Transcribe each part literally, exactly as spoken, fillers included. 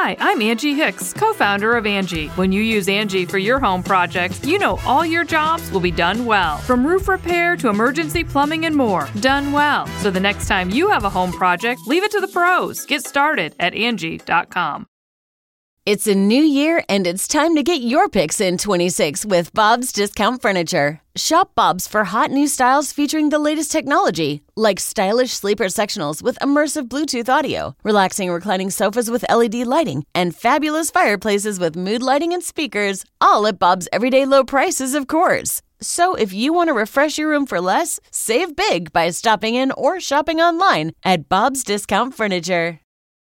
Hi, I'm Angie Hicks, co-founder of Angie. When you use Angie for your home projects, you know all your jobs will be done well. From roof repair to emergency plumbing and more, done well. So the next time you have a home project, leave it to the pros. Get started at Angie dot com. It's a new year, and it's time to get your picks in twenty-six with Bob's Discount Furniture. Shop Bob's for hot new styles featuring the latest technology, like stylish sleeper sectionals with immersive Bluetooth audio, relaxing reclining sofas with L E D lighting, and fabulous fireplaces with mood lighting and speakers, all at Bob's everyday low prices, of course. So if you want to refresh your room for less, save big by stopping in or shopping online at Bob's Discount Furniture.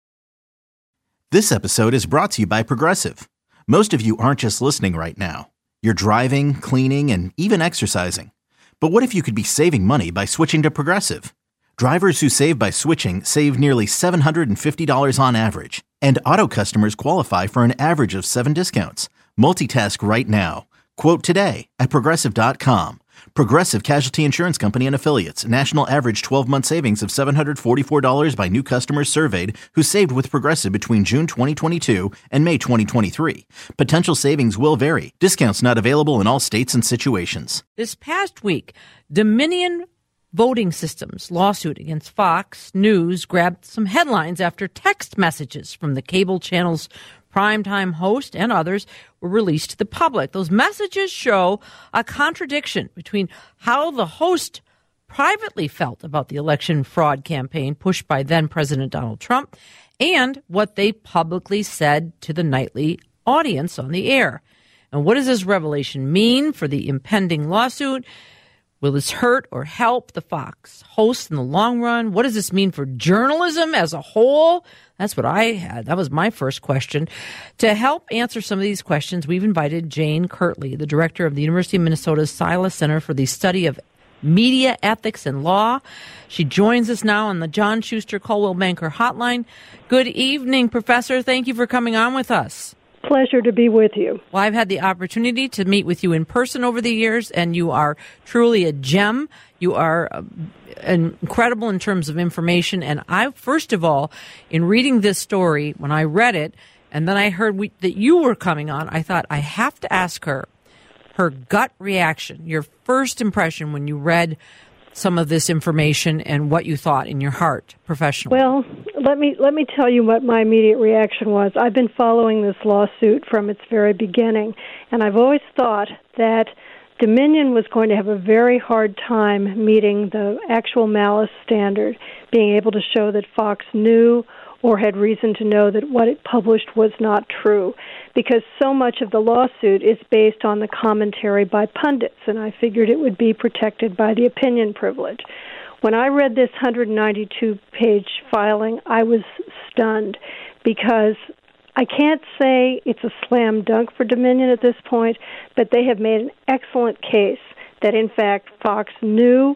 This episode is brought to you by Progressive. Most of you aren't just listening right now. You're driving, cleaning, and even exercising. But what if you could be saving money by switching to Progressive? Drivers who save by switching save nearly seven hundred fifty dollars on average. And auto customers qualify for an average of seven discounts. Multitask right now. Quote today at Progressive dot com. Progressive Casualty Insurance Company and Affiliates. National average twelve-month savings of seven hundred forty-four dollars by new customers surveyed who saved with Progressive between June twenty twenty-two and May twenty twenty-three. Potential savings will vary. Discounts not available in all states and situations. This past week, Dominion Voting Systems lawsuit against Fox News grabbed some headlines after text messages from the cable channel's primetime host and others were released to the public. Those messages show a contradiction between how the host privately felt about the election fraud campaign pushed by then-President Donald Trump and what they publicly said to the nightly audience on the air. And what does this revelation mean for the impending lawsuit? Will this hurt or help the Fox hosts in the long run? What does this mean for journalism as a whole? That's what I had. That was my first question. To help answer some of these questions, we've invited Jane Kirtley, the director of the University of Minnesota's Silas Center for the Study of Media Ethics and Law. She joins us now on the John Schuster Coldwell Banker Hotline. Good evening, Professor. Thank you for coming on with us. Pleasure to be with you. Well, I've had the opportunity to meet with you in person over the years, and you are truly a gem. You are uh, incredible in terms of information. And I, first of all, in reading this story, when I read it, and then I heard we, that you were coming on, I thought I have to ask her her gut reaction, your first impression when you read some of this information and what you thought in your heart professionally. Well, let me let me tell you what my immediate reaction was. I've been following this lawsuit from its very beginning, and I've always thought that Dominion was going to have a very hard time meeting the actual malice standard, being able to show that Fox knew or had reason to know that what it published was not true, because so much of the lawsuit is based on the commentary by pundits, and I figured it would be protected by the opinion privilege. When I read this one hundred ninety-two page filing, I was stunned, because I can't say it's a slam dunk for Dominion at this point, but they have made an excellent case that, in fact, Fox knew,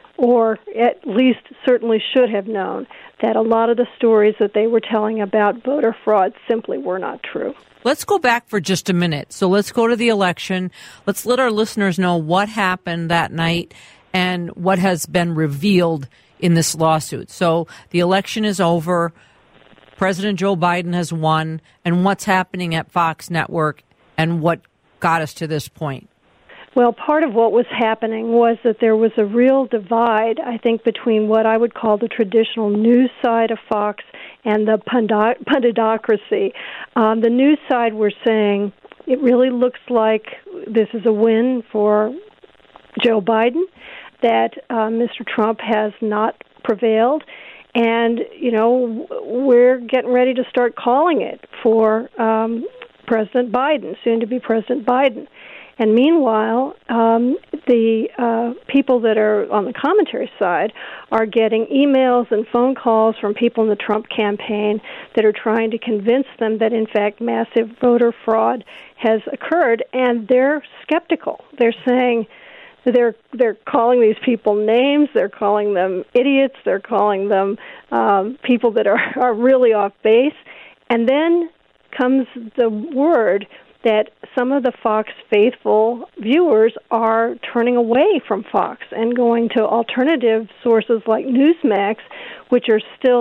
or at least certainly should have known, that a lot of the stories that they were telling about voter fraud simply were not true. Let's go back for just a minute. So let's go to the election. Let's let our listeners know what happened that night and what has been revealed in this lawsuit. So the election is over. President Joe Biden has won. And what's happening at Fox Network and what got us to this point? Well, part of what was happening was that there was a real divide, I think, between what I would call the traditional news side of Fox and the pundit- punditocracy. Um, the news side were saying it really looks like this is a win for Joe Biden, that uh, Mister Trump has not prevailed, and, you know, we're getting ready to start calling it for um, President Biden, soon to be President Biden. And meanwhile, um, the uh, people that are on the commentary side are getting emails and phone calls from people in the Trump campaign that are trying to convince them that, in fact, massive voter fraud has occurred, and they're skeptical. They're saying they're they're calling these people names, they're calling them idiots, they're calling them um, people that are, are really off base. And then comes the word that some of the Fox faithful viewers are turning away from Fox and going to alternative sources like Newsmax, which are still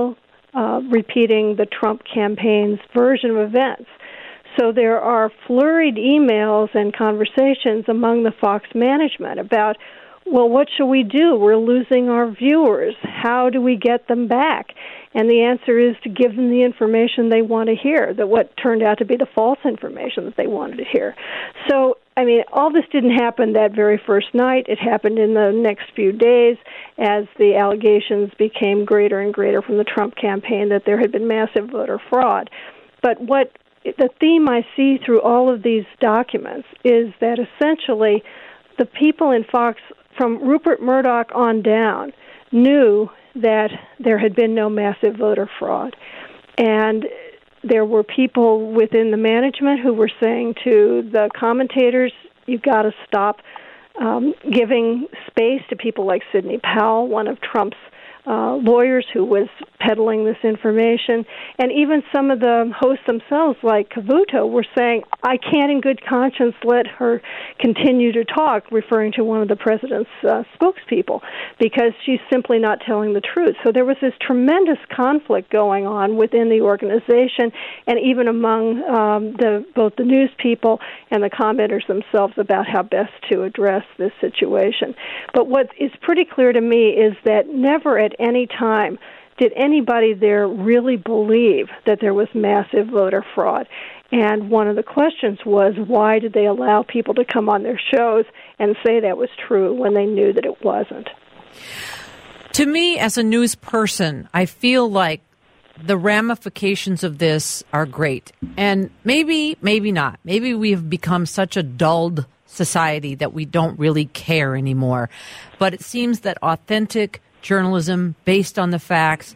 uh, repeating the Trump campaign's version of events. So there are flurried emails and conversations among the Fox management about, well, what should we do? We're losing our viewers. How do we get them back? And the answer is to give them the information they want to hear, that what turned out to be the false information that they wanted to hear. So, I mean, all this didn't happen that very first night. It happened in the next few days as the allegations became greater and greater from the Trump campaign that there had been massive voter fraud. But what the theme I see through all of these documents is that essentially the people in Fox, from Rupert Murdoch on down, knew that there had been no massive voter fraud. And there were people within the management who were saying to the commentators, you've got to stop um, giving space to people like Sidney Powell, one of Trump's uh, lawyers who was peddling this information. And even some of the hosts themselves, like Cavuto, were saying, I can't in good conscience let her continue to talk, referring to one of the president's uh, spokespeople, because she's simply not telling the truth. So there was this tremendous conflict going on within the organization and even among um, the both the news people and the commenters themselves about how best to address this situation. But what is pretty clear to me is that never at any time did anybody there really believe that there was massive voter fraud. And one of the questions was, why did they allow people to come on their shows and say that was true when they knew that it wasn't? To me, as a news person, I feel like the ramifications of this are great. And maybe, maybe not. Maybe we have become such a dulled society that we don't really care anymore. But it seems that authentic journalism based on the facts,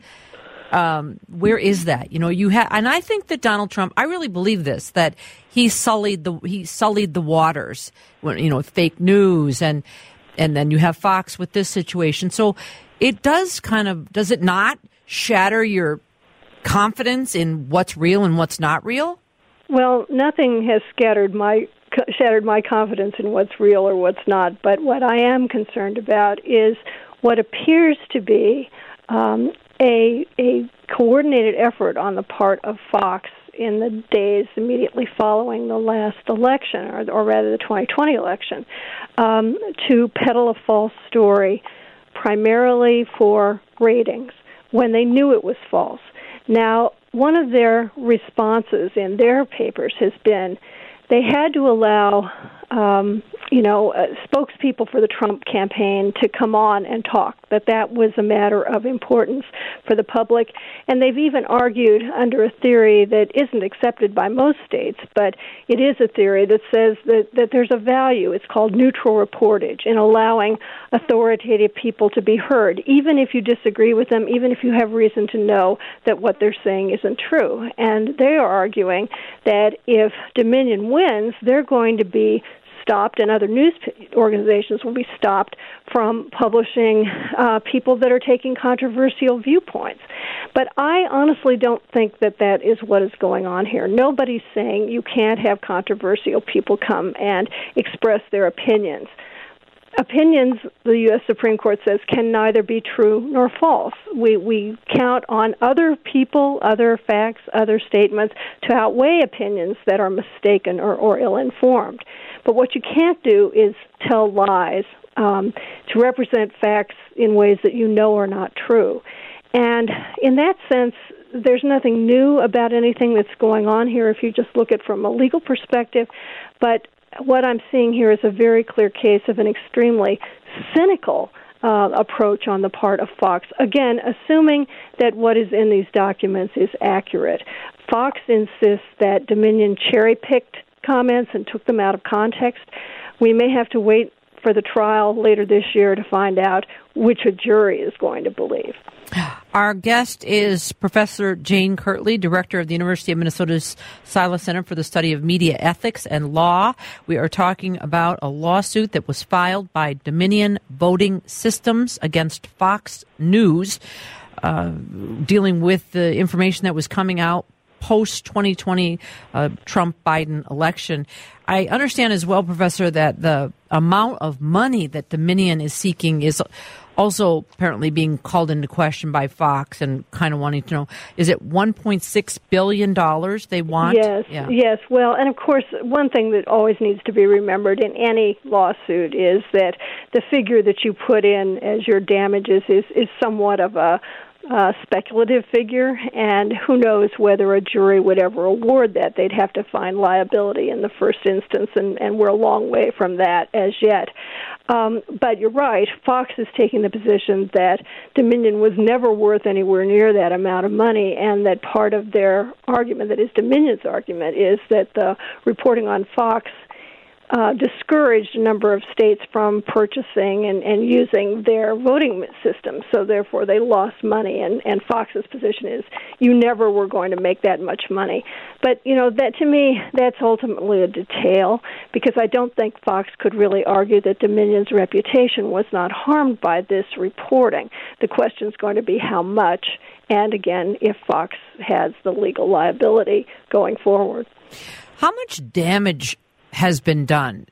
um, where is that? You know, you have, and I think that Donald Trump, I really believe this, that he sullied the he sullied the waters when, you know, fake news, and and then you have Fox with this situation. So it does kind of, does it not shatter your confidence in what's real and what's not real? Well, nothing has scattered my shattered my confidence in what's real or what's not. But what I am concerned about is what appears to be um, a a coordinated effort on the part of Fox in the days immediately following the last election, or, or rather the twenty twenty election, um, to peddle a false story primarily for ratings when they knew it was false. Now, one of their responses in their papers has been they had to allow, um, you know, uh, spokespeople for the Trump campaign to come on and talk, that that was a matter of importance for the public. And they've even argued under a theory that isn't accepted by most states, but it is a theory that says that, that there's a value, it's called neutral reportage, in allowing authoritative people to be heard, even if you disagree with them, even if you have reason to know that what they're saying isn't true. And they are arguing that if Dominion wins, they're going to be stopped, and other news organizations will be stopped from publishing uh, people that are taking controversial viewpoints. But I honestly don't think that that is what is going on here. Nobody's saying you can't have controversial people come and express their opinions. Opinions, the U S Supreme Court says, can neither be true nor false. We we count on other people, other facts, other statements to outweigh opinions that are mistaken or, or ill-informed. But what you can't do is tell lies, um, to represent facts in ways that you know are not true. And in that sense, there's nothing new about anything that's going on here if you just look at it from a legal perspective. But what I'm seeing here is a very clear case of an extremely cynical uh, approach on the part of Fox. Again, assuming that what is in these documents is accurate. Fox insists that Dominion cherry-picked comments and took them out of context. We may have to wait for the trial later this year to find out which a jury is going to believe. Our guest is Professor Jane Kirtley, Director of the University of Minnesota's Sila Center for the Study of Media Ethics and Law. We are talking about a lawsuit that was filed by Dominion Voting Systems against Fox News, uh, dealing with the information that was coming out post twenty twenty uh, Trump-Biden election. I understand as well, Professor, that the amount of money that Dominion is seeking is also apparently being called into question by Fox and kind of wanting to know, is it one point six billion dollars they want? Yes, yeah. yes. Well, and of course, one thing that always needs to be remembered in any lawsuit is that the figure that you put in as your damages is, is somewhat of a Uh, speculative figure, and who knows whether a jury would ever award that. They'd have to find liability in the first instance, and, and we're a long way from that as yet. Um, but you're right, Fox is taking the position that Dominion was never worth anywhere near that amount of money, and that part of their argument, that is Dominion's argument, is that the reporting on Fox Uh, discouraged a number of states from purchasing and, and using their voting system, so therefore they lost money, and, and Fox's position is you never were going to make that much money. But, you know, that to me, that's ultimately a detail, because I don't think Fox could really argue that Dominion's reputation was not harmed by this reporting. The question is going to be how much, and again, if Fox has the legal liability going forward. How much damage has been done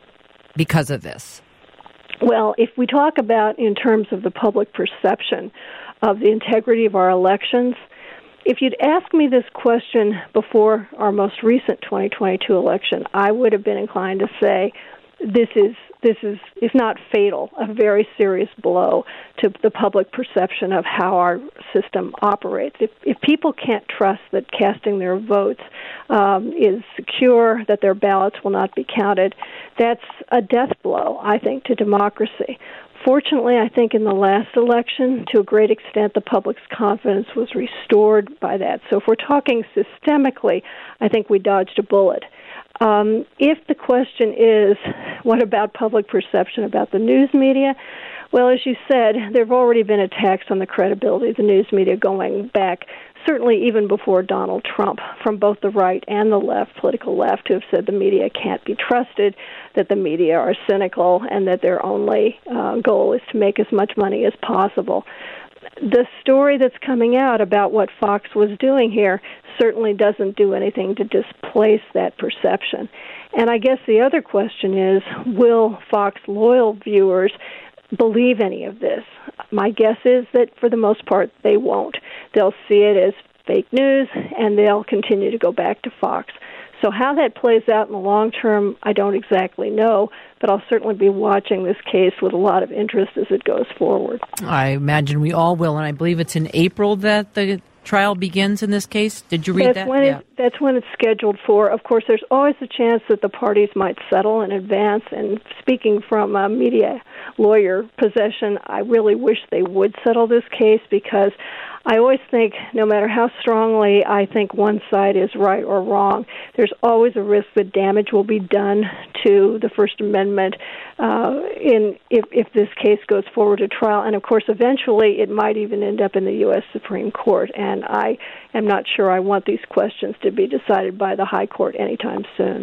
because of this? Well, if we talk about in terms of the public perception of the integrity of our elections, if you'd asked me this question before our most recent twenty twenty-two election, I would have been inclined to say this is this is, if not fatal, a very serious blow to the public perception of how our system operates. If, if people can't trust that casting their votes um, is secure, that their ballots will not be counted, that's a death blow, I think, to democracy. Fortunately, I think in the last election, to a great extent, the public's confidence was restored by that. So if we're talking systemically, I think we dodged a bullet. Um, if the question is, what about public perception about the news media? Well, as you said, there have already been attacks on the credibility of the news media going back, certainly even before Donald Trump, from both the right and the left, political left, who have said the media can't be trusted, that the media are cynical, and that their only uh, goal is to make as much money as possible. The story that's coming out about what Fox was doing here certainly doesn't do anything to displace that perception. And I guess the other question is, will Fox loyal viewers believe any of this? My guess is that for the most part they won't. They'll see it as fake news, and they'll continue to go back to Fox. So how that plays out in the long term, I don't exactly know, but I'll certainly be watching this case with a lot of interest as it goes forward. I imagine we all will, and I believe it's in April that the trial begins in this case. Did you read that's that? When yeah. it, that's when it's scheduled for. Of course, there's always a chance that the parties might settle in advance, and speaking from a media lawyer possession, I really wish they would settle this case, because I always think, no matter how strongly I think one side is right or wrong, there's always a risk that damage will be done to the First Amendment uh, in if, if this case goes forward to trial. And, of course, eventually it might even end up in the U S Supreme Court. And I am not sure I want these questions to be decided by the High Court anytime soon.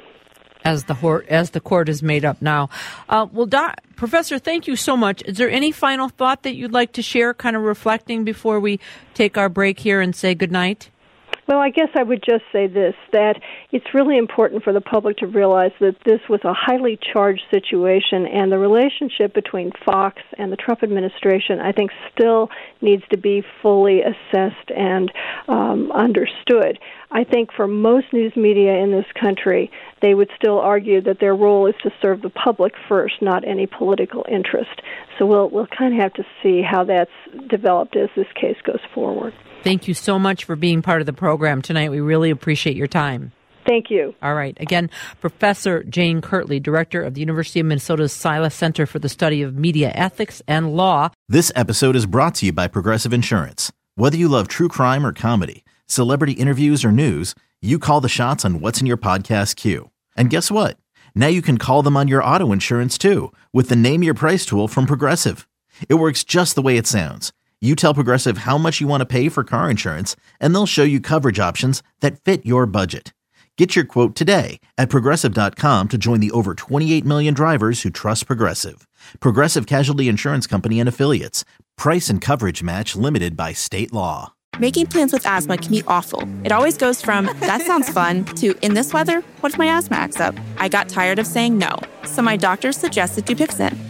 As the court, as the court is made up now. Uh, well, Doc, Professor, thank you so much. Is there any final thought that you'd like to share, kind of reflecting before we take our break here and say goodnight? Well, I guess I would just say this, that it's really important for the public to realize that this was a highly charged situation, and the relationship between Fox and the Trump administration, I think, still needs to be fully assessed and um, understood. I think for most news media in this country, they would still argue that their role is to serve the public first, not any political interest. So we'll we'll kind of have to see how that's developed as this case goes forward. Thank you so much for being part of the program tonight. We really appreciate your time. Thank you. All right. Again, Professor Jane Kirtley, Director of the University of Minnesota's Silas Center for the Study of Media Ethics and Law. This episode is brought to you by Progressive Insurance. Whether you love true crime or comedy, celebrity interviews or news, you call the shots on what's in your podcast queue. And guess what? Now you can call them on your auto insurance too, with the Name Your Price tool from Progressive. It works just the way it sounds. You tell Progressive how much you want to pay for car insurance, and they'll show you coverage options that fit your budget. Get your quote today at Progressive dot com to join the over twenty-eight million drivers who trust Progressive. Progressive Casualty Insurance Company and Affiliates. Price and coverage match limited by state law. Making plans with asthma can be awful. It always goes from, that sounds fun, to, in this weather, what if my asthma acts up? I got tired of saying no, so my doctor suggested Dupixent.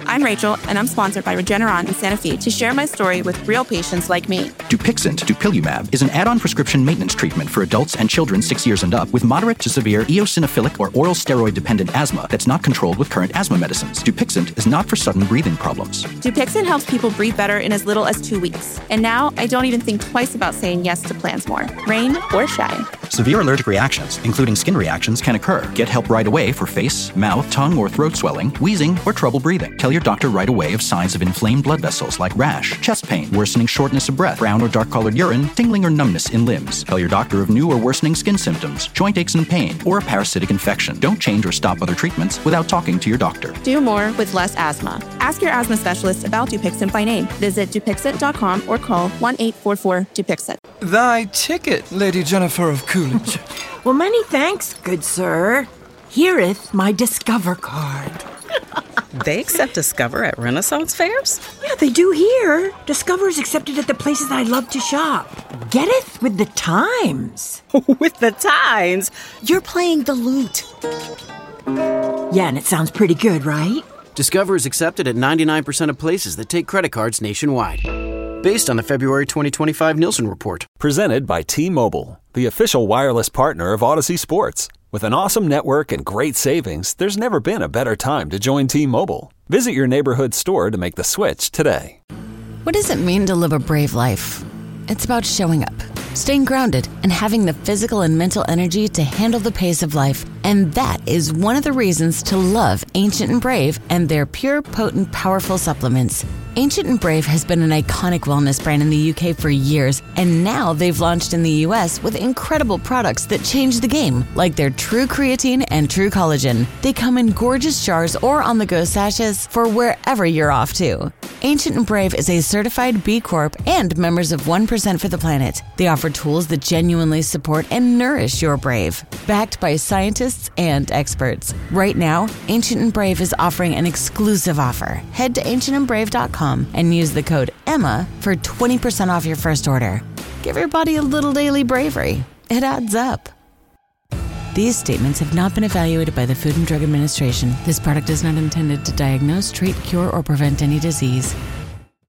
I'm Rachel, and I'm sponsored by Regeneron in Santa Fe to share my story with real patients like me. Dupixent, dupilumab, is an add-on prescription maintenance treatment for adults and children six years and up with moderate to severe eosinophilic or oral steroid-dependent asthma that's not controlled with current asthma medicines. Dupixent is not for sudden breathing problems. Dupixent helps people breathe better in as little as two weeks. And now I don't even think twice about saying yes to plans more, rain or shine. Severe allergic reactions, including skin reactions, can occur. Get help right away for face, mouth, tongue, or throat swelling, wheezing, or trouble breathing. Tell your doctor right away of signs of inflamed blood vessels like rash, chest pain, worsening shortness of breath, brown or dark-colored urine, tingling or numbness in limbs. Tell your doctor of new or worsening skin symptoms, joint aches and pain, or a parasitic infection. Don't change or stop other treatments without talking to your doctor. Do more with less asthma. Ask your asthma specialist about Dupixent by name. Visit Dupixent dot com or call one eight four four Dupixent. Thy ticket, Lady Jennifer of Coolidge. Well, many thanks, good sir. Hereeth my Discover card. They accept Discover at Renaissance fairs? Yeah, they do here. Discover's accepted at the places I love to shop. Getteth with the times. With the times? You're playing the lute. Yeah, and it sounds pretty good, right? Discover is accepted at ninety-nine percent of places that take credit cards nationwide. Based on the February twenty twenty-five Nielsen report. Presented by T-Mobile, the official wireless partner of Odyssey Sports. With an awesome network and great savings, there's never been a better time to join T-Mobile. Visit your neighborhood store to make the switch today. What does it mean to live a brave life? It's about showing up, staying grounded, and having the physical and mental energy to handle the pace of life. And that is one of the reasons to love Ancient and Brave and their pure, potent, powerful supplements. Ancient and Brave has been an iconic wellness brand in the U K for years, and now they've launched in the U S with incredible products that change the game, like their True Creatine and True Collagen. They come in gorgeous jars or on-the-go sachets for wherever you're off to. Ancient and Brave is a certified B Corp and members of one percent for the Planet. They offer tools that genuinely support and nourish your brave, backed by scientists and experts. Right now, Ancient and Brave is offering an exclusive offer. Head to ancient and brave dot com and use the code EMMA for twenty percent off your first order. Give your body a little daily bravery. It adds up. These statements have not been evaluated by the Food and Drug Administration. This product is not intended to diagnose, treat, cure, or prevent any disease.